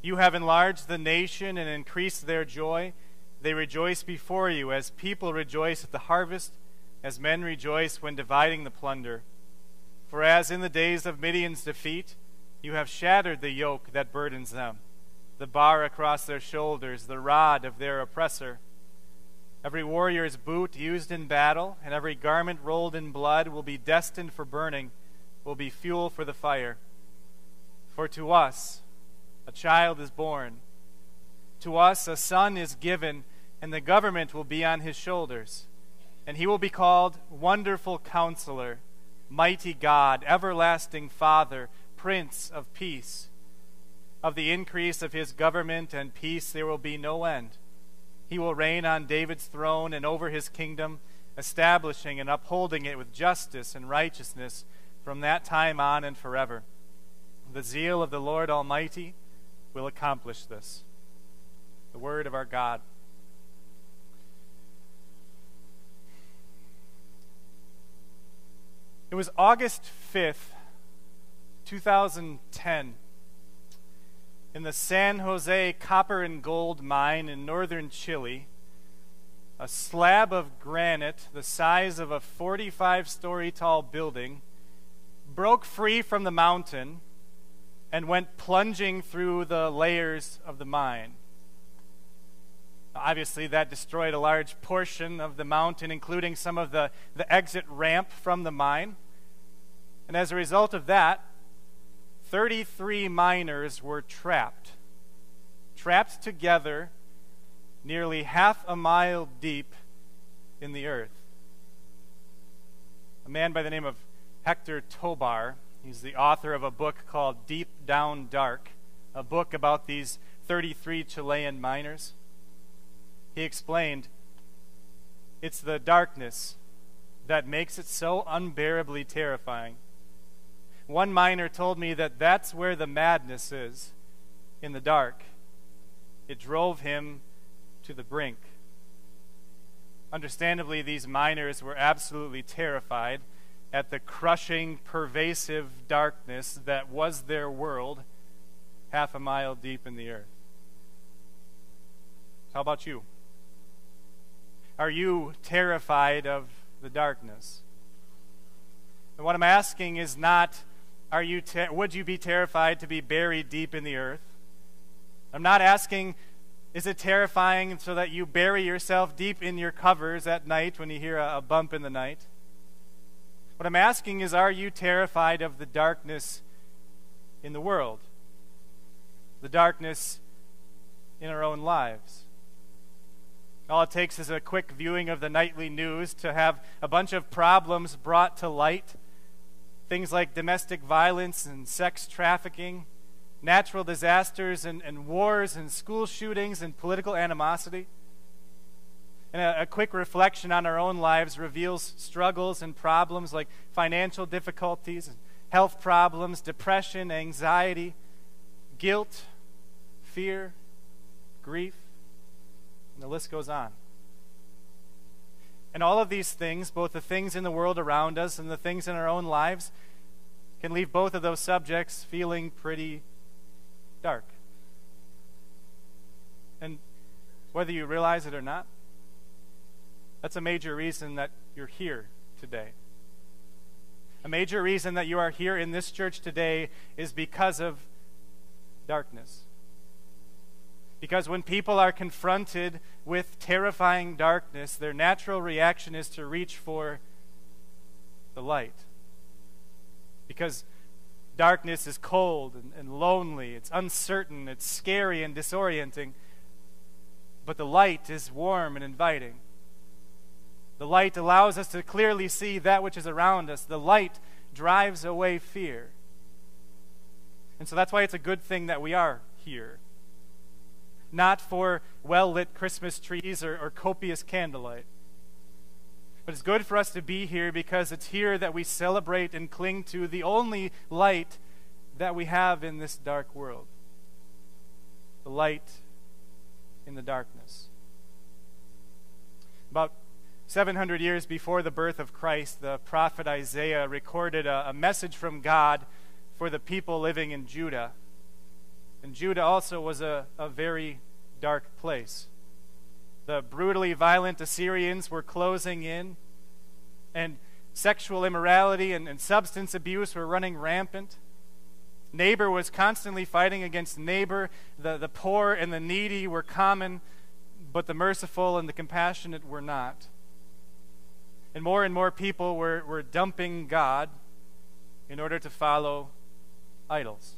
You have enlarged the nation and increased their joy. They rejoice before you as people rejoice at the harvest, as men rejoice when dividing the plunder. For as in the days of Midian's defeat, you have shattered the yoke that burdens them, the bar across their shoulders, the rod of their oppressor. Every warrior's boot used in battle and every garment rolled in blood will be destined for burning, will be fuel for the fire. For to us a child is born. To us a son is given, and the government will be on his shoulders. And he will be called Wonderful Counselor, Mighty God, Everlasting Father, Prince of Peace. Of the increase of his government and peace there will be no end. He will reign on David's throne and over his kingdom, establishing and upholding it with justice and righteousness from that time on and forever. The zeal of the Lord Almighty will accomplish this. The word of our God. It was August 5th, 2010, in the San Jose copper and gold mine in northern Chile. A slab of granite the size of a 45-story tall building broke free from the mountain and went plunging through the layers of the mine. Obviously, that destroyed a large portion of the mountain, including some of the exit ramp from the mine. And as a result of that, 33 miners were trapped together nearly half a mile deep in the earth. A man by the name of Hector Tobar, he's the author of a book called Deep Down Dark, a book about these 33 Chilean miners. He explained, "It's the darkness that makes it so unbearably terrifying. One miner told me that that's where the madness is, in the dark. It drove him to the brink." Understandably, these miners were absolutely terrified at the crushing, pervasive darkness that was their world half a mile deep in the earth. How about you? Are you terrified of the darkness? And what I'm asking is not, would you be terrified to be buried deep in the earth? I'm not asking, is it terrifying so that you bury yourself deep in your covers at night when you hear a bump in the night? What I'm asking is, are you terrified of the darkness in the world? The darkness in our own lives? All it takes is a quick viewing of the nightly news to have a bunch of problems brought to light. Things like domestic violence and sex trafficking, natural disasters and wars and school shootings and political animosity. And a quick reflection on our own lives reveals struggles and problems like financial difficulties, health problems, depression, anxiety, guilt, fear, grief, and the list goes on. And all of these things, both the things in the world around us and the things in our own lives, can leave both of those subjects feeling pretty dark. And whether you realize it or not, that's a major reason that you're here today. A major reason that you are here in this church today is because of darkness. Because when people are confronted with terrifying darkness, their natural reaction is to reach for the light. Because darkness is cold and lonely, it's uncertain, it's scary and disorienting. But the light is warm and inviting. The light allows us to clearly see that which is around us. The light drives away fear. And so that's why it's a good thing that we are here. Not for well-lit Christmas trees or copious candlelight. But it's good for us to be here because it's here that we celebrate and cling to the only light that we have in this dark world. The light in the darkness. About 700 years before the birth of Christ, the prophet Isaiah recorded a message from God for the people living in Judah. And Judah also was a very dark place. The brutally violent Assyrians were closing in, and sexual immorality and substance abuse were running rampant. Neighbor was constantly fighting against neighbor. The poor and the needy were common, but the merciful and the compassionate were not. And more people were dumping God in order to follow idols.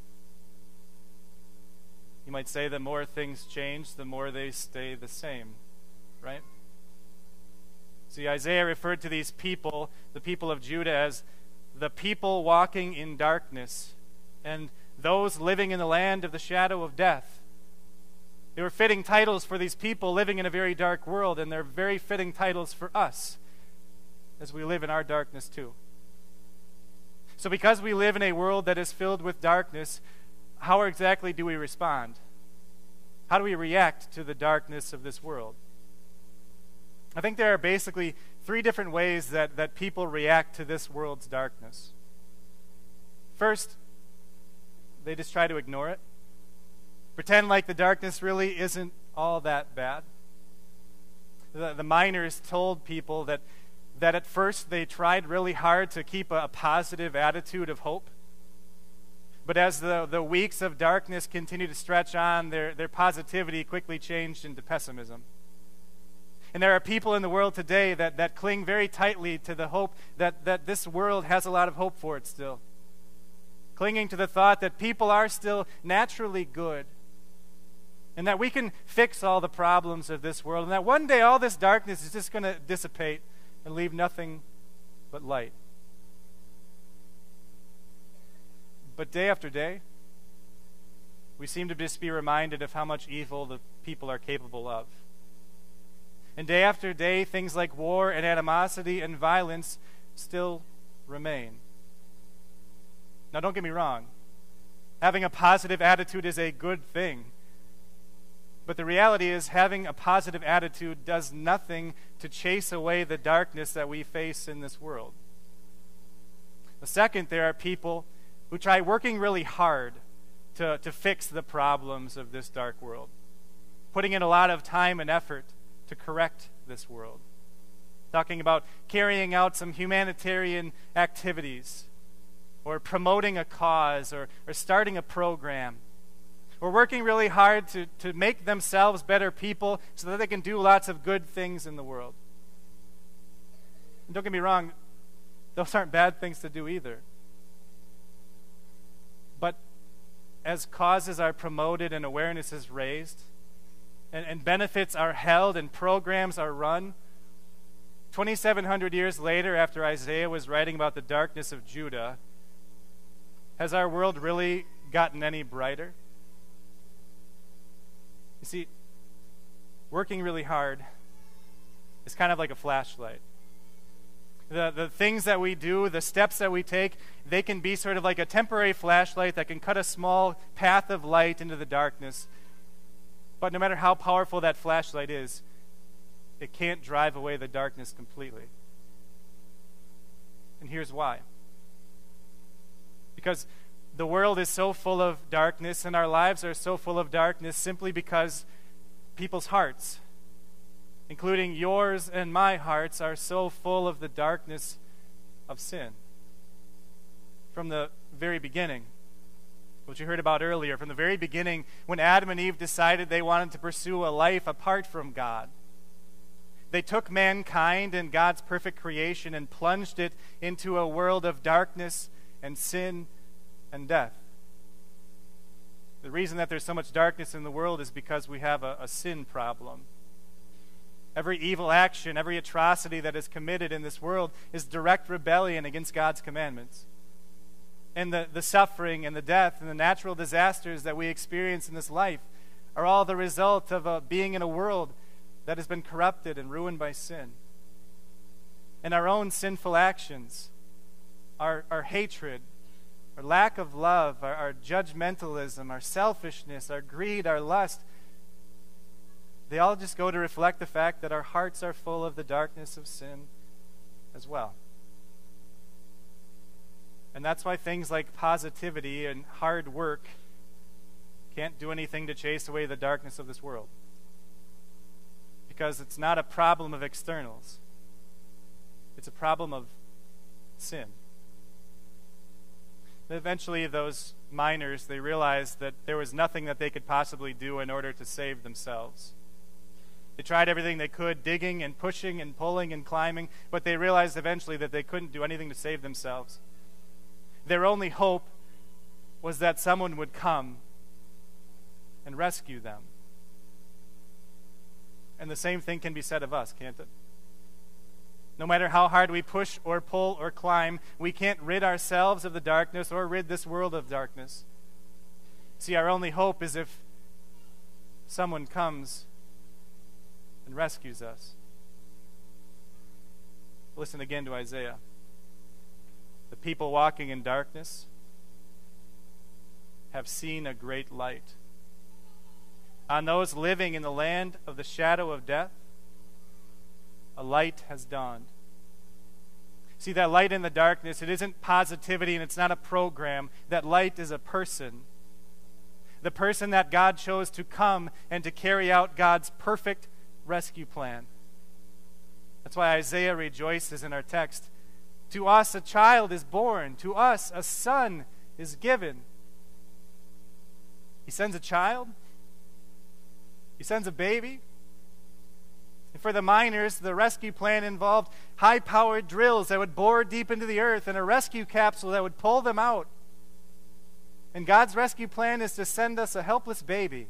You might say the more things change, the more they stay the same, right? See, Isaiah referred to these people, the people of Judah, as the people walking in darkness and those living in the land of the shadow of death. They were fitting titles for these people living in a very dark world, and they're very fitting titles for us as we live in our darkness too. So because we live in a world that is filled with darkness, how exactly do we respond? How do we react to the darkness of this world? I think there are basically three different ways that people react to this world's darkness. First, they just try to ignore it. Pretend like the darkness really isn't all that bad. The miners told people that at first they tried really hard to keep a positive attitude of hope. But as the weeks of darkness continued to stretch on, their positivity quickly changed into pessimism. And there are people in the world today that cling very tightly to the hope that this world has a lot of hope for it still. Clinging to the thought that people are still naturally good, and that we can fix all the problems of this world, and that one day all this darkness is just going to dissipate and leave nothing but light. But day after day, we seem to just be reminded of how much evil the people are capable of. And day after day, things like war and animosity and violence still remain. Now, don't get me wrong. Having a positive attitude is a good thing. But the reality is, having a positive attitude does nothing to chase away the darkness that we face in this world. The second, there are people who try working really hard to fix the problems of this dark world, putting in a lot of time and effort to correct this world. Talking about carrying out some humanitarian activities, or promoting a cause, or starting a program, or working really hard to make themselves better people so that they can do lots of good things in the world. And don't get me wrong, those aren't bad things to do either. But as causes are promoted and awareness is raised, and benefits are held and programs are run, 2,700 years later, after Isaiah was writing about the darkness of Judah, has our world really gotten any brighter? You see, working really hard is kind of like a flashlight. The things that we do, the steps that we take, they can be sort of like a temporary flashlight that can cut a small path of light into the darkness. But no matter how powerful that flashlight is, it can't drive away the darkness completely. And here's why. Because the world is so full of darkness, and our lives are so full of darkness simply because people's hearts, including yours and my hearts, are so full of the darkness of sin. From the very beginning, which you heard about earlier, from the very beginning, when Adam and Eve decided they wanted to pursue a life apart from God, they took mankind and God's perfect creation and plunged it into a world of darkness and sin and death. The reason that there's so much darkness in the world is because we have a sin problem. Every evil action, every atrocity that is committed in this world is direct rebellion against God's commandments. And the suffering and the death and the natural disasters that we experience in this life are all the result of being in a world that has been corrupted and ruined by sin. And our own sinful actions, our hatred, our lack of love, our judgmentalism, our selfishness, our greed, our lust, they all just go to reflect the fact that our hearts are full of the darkness of sin as well. And that's why things like positivity and hard work can't do anything to chase away the darkness of this world. Because it's not a problem of externals. It's a problem of sin. Eventually, those miners, they realized that there was nothing that they could possibly do in order to save themselves. They tried everything they could, digging and pushing and pulling and climbing, but they realized eventually that they couldn't do anything to save themselves. Their only hope was that someone would come and rescue them. And the same thing can be said of us, can't it? No matter how hard we push or pull or climb, we can't rid ourselves of the darkness or rid this world of darkness. See, our only hope is if someone comes and rescues us. Listen again to Isaiah. The people walking in darkness have seen a great light. On those living in the land of the shadow of death, a light has dawned. See, that light in the darkness, it isn't positivity and it's not a program. That light is a person. The person that God chose to come and to carry out God's perfect rescue plan. That's why Isaiah rejoices in our text. To us a child is born. To us a son is given. He sends a child. He sends a baby. And for the miners, the rescue plan involved high-powered drills that would bore deep into the earth and a rescue capsule that would pull them out. And God's rescue plan is to send us a helpless baby.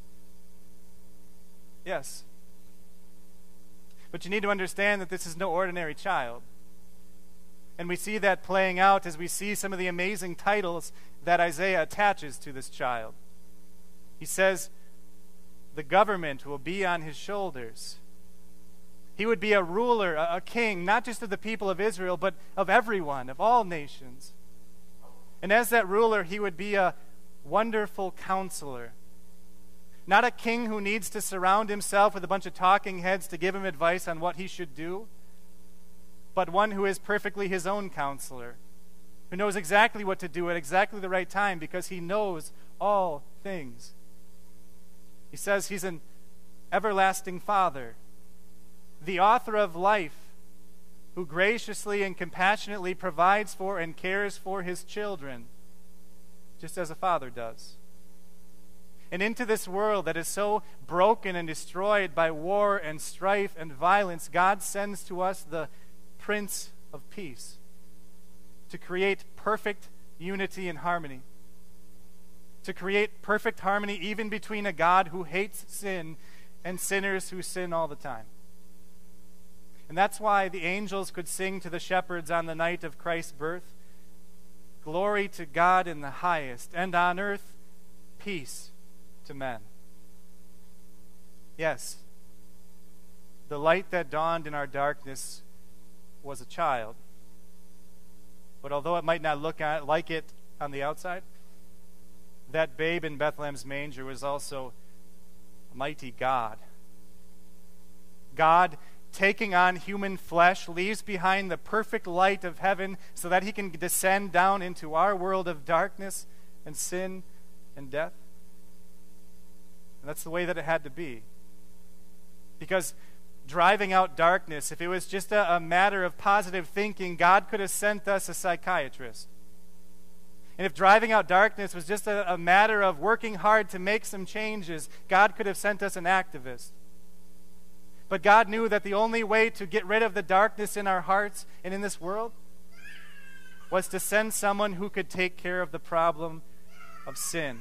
Yes. But you need to understand that this is no ordinary child. And we see that playing out as we see some of the amazing titles that Isaiah attaches to this child. He says, the government will be on his shoulders. He would be a ruler, a king, not just of the people of Israel, but of everyone, of all nations. And as that ruler, he would be a wonderful counselor. Not a king who needs to surround himself with a bunch of talking heads to give him advice on what he should do, but one who is perfectly his own counselor, who knows exactly what to do at exactly the right time because he knows all things. He says he's an everlasting Father, the author of life, who graciously and compassionately provides for and cares for his children, just as a father does. And into this world that is so broken and destroyed by war and strife and violence, God sends to us the Prince of Peace to create perfect unity and harmony. To create perfect harmony even between a God who hates sin and sinners who sin all the time. And that's why the angels could sing to the shepherds on the night of Christ's birth, "Glory to God in the highest, and on earth peace to men." Yes, the light that dawned in our darkness was a child. But although it might not look like it on the outside, that babe in Bethlehem's manger was also a mighty God. God, taking on human flesh, leaves behind the perfect light of heaven so that he can descend down into our world of darkness and sin and death. And that's the way that it had to be. Because driving out darkness, if it was just a matter of positive thinking, God could have sent us a psychiatrist. And if driving out darkness was just a matter of working hard to make some changes, God could have sent us an activist. But God knew that the only way to get rid of the darkness in our hearts and in this world was to send someone who could take care of the problem of sin.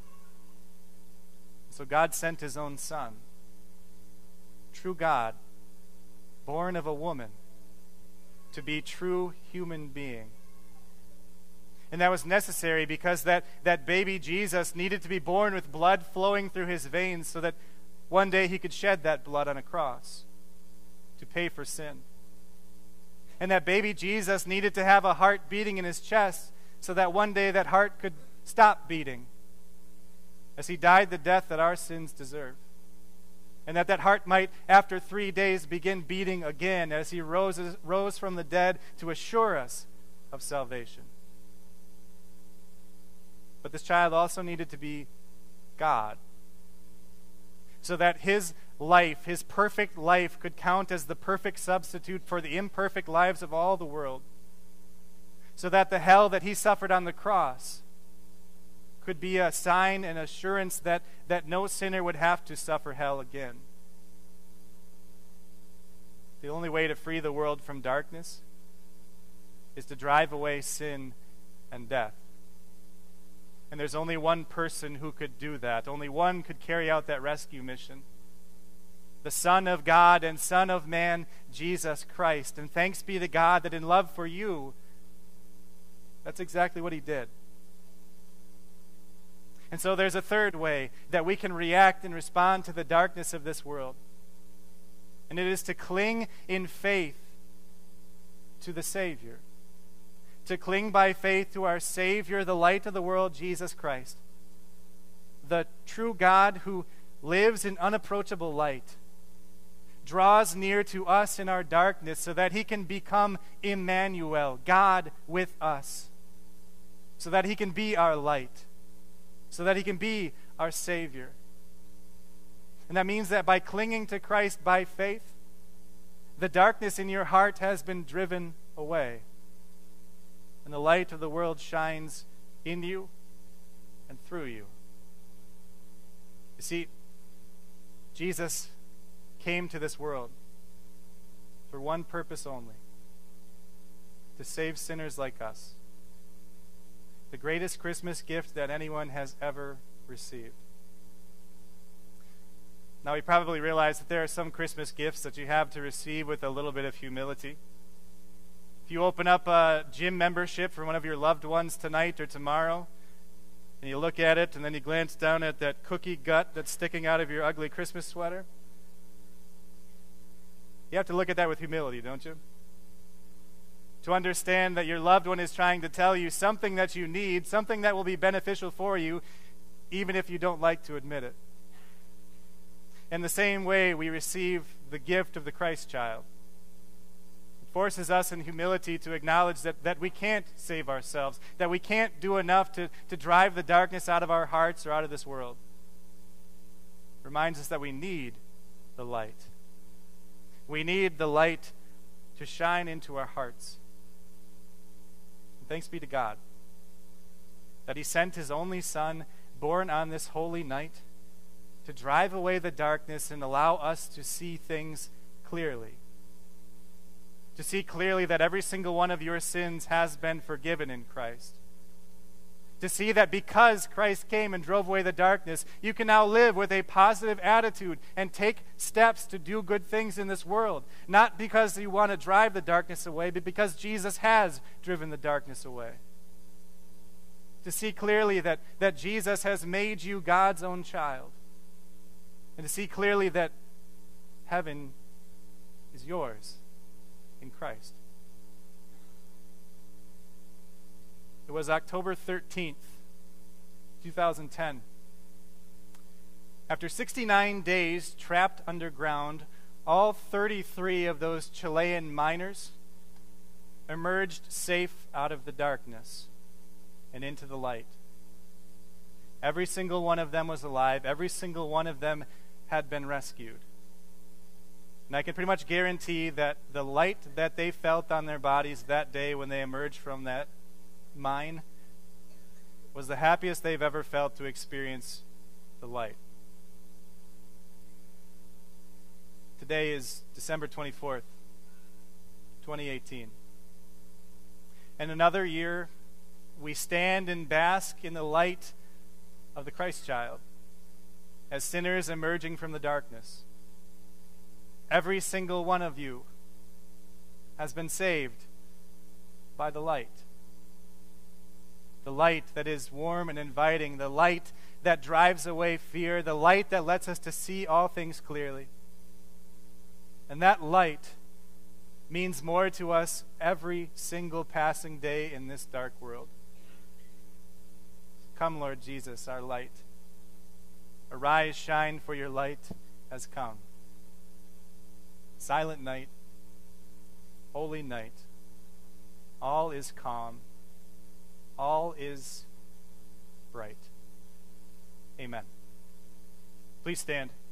So God sent his own Son, true God, born of a woman, to be true human being. And that was necessary because that baby Jesus needed to be born with blood flowing through his veins so that one day he could shed that blood on a cross to pay for sin. And that baby Jesus needed to have a heart beating in his chest so that one day that heart could stop beating as he died the death that our sins deserve. And that heart might, after 3 days, begin beating again as he rose from the dead to assure us of salvation. But this child also needed to be God, so that his life, his perfect life, could count as the perfect substitute for the imperfect lives of all the world, so that the hell that he suffered on the cross could be a sign and assurance that no sinner would have to suffer hell again. The only way to free the world from darkness is to drive away sin and death. And there's only one person who could do that. Only one could carry out that rescue mission. The Son of God and Son of Man, Jesus Christ. And thanks be to God that in love for you, that's exactly what he did. And so there's a third way that we can react and respond to the darkness of this world. And it is to cling in faith to the Savior. To cling by faith to our Savior, the light of the world, Jesus Christ. The true God who lives in unapproachable light, draws near to us in our darkness so that he can become Emmanuel, God with us. So that he can be our light. So that he can be our Savior. And that means that by clinging to Christ by faith, the darkness in your heart has been driven away. And the light of the world shines in you and through you. You see, Jesus came to this world for one purpose only: to save sinners like us. The greatest Christmas gift that anyone has ever received. Now, you probably realize that there are some Christmas gifts that you have to receive with a little bit of humility. If you open up a gym membership for one of your loved ones tonight or tomorrow, and you look at it, and then you glance down at that cookie gut that's sticking out of your ugly Christmas sweater, you have to look at that with humility, don't you? To understand that your loved one is trying to tell you something that you need, something that will be beneficial for you, even if you don't like to admit it. In the same way, we receive the gift of the Christ child. It forces us in humility to acknowledge that we can't save ourselves, that we can't do enough to drive the darkness out of our hearts or out of this world. It reminds us that we need the light. We need the light to shine into our hearts. And thanks be to God that he sent his only Son, born on this holy night, to drive away the darkness and allow us to see things clearly. To see clearly that every single one of your sins has been forgiven in Christ. To see that because Christ came and drove away the darkness, you can now live with a positive attitude and take steps to do good things in this world. Not because you want to drive the darkness away, but because Jesus has driven the darkness away. To see clearly that Jesus has made you God's own child. And to see clearly that heaven is yours in Christ. It was October 13th, 2010. After 69 days trapped underground, all 33 of those Chilean miners emerged safe out of the darkness and into the light. Every single one of them was alive. Every single one of them had been rescued. And I can pretty much guarantee that the light that they felt on their bodies that day when they emerged from that mine was the happiest they've ever felt to experience the light. Today is December 24th, 2018. And another year, we stand and bask in the light of the Christ child as sinners emerging from the darkness. Every single one of you has been saved by the light. The light that is warm and inviting, the light that drives away fear, the light that lets us to see all things clearly. And that light means more to us every single passing day in this dark world. Come, Lord Jesus, our light. Arise, shine, for your light has come. Silent night, holy night, all is calm, all is bright. Amen. Please stand.